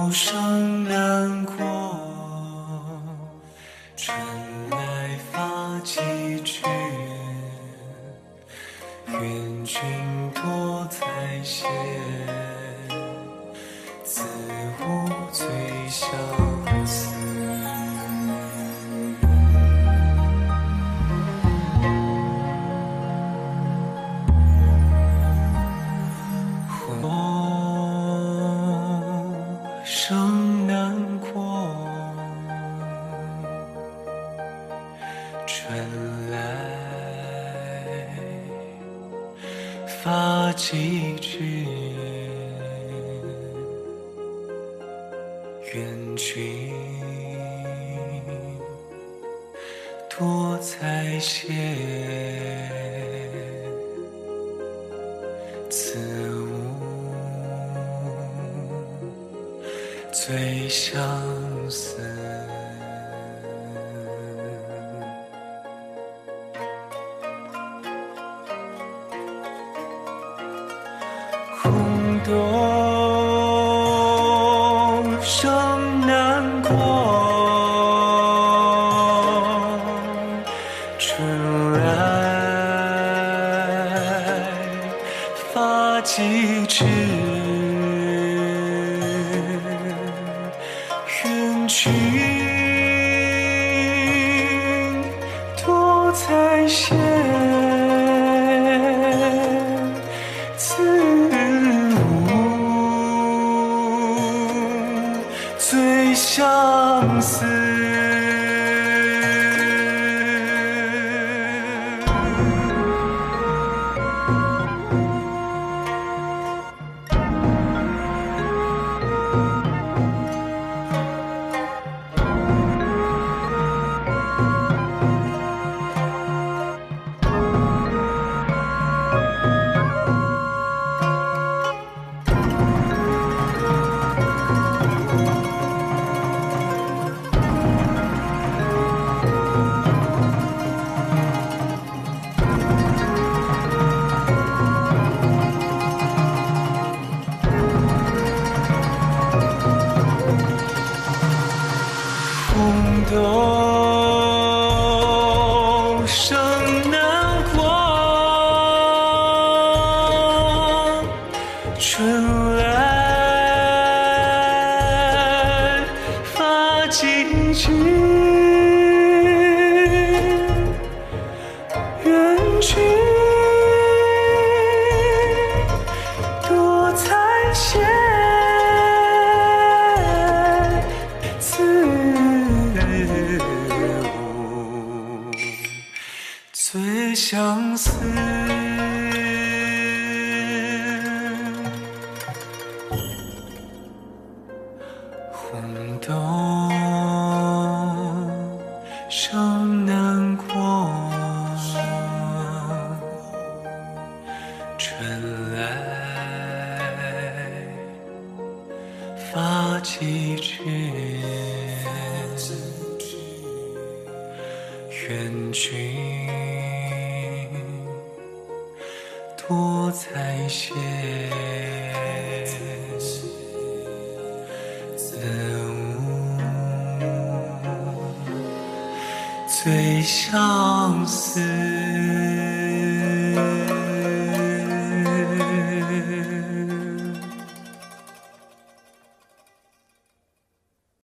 道生难过，春来发几枝，愿君多采撷，自无最相思。生难过，春来发几枝，愿君多采撷，自最相思。空洞生难过，春来发几枝，愿君多采撷，自无最相思。空洞生难过，春来发几枝，愿君多采撷，自最相思。红豆生难过，春来发几枝，愿君多采撷，自无最相思。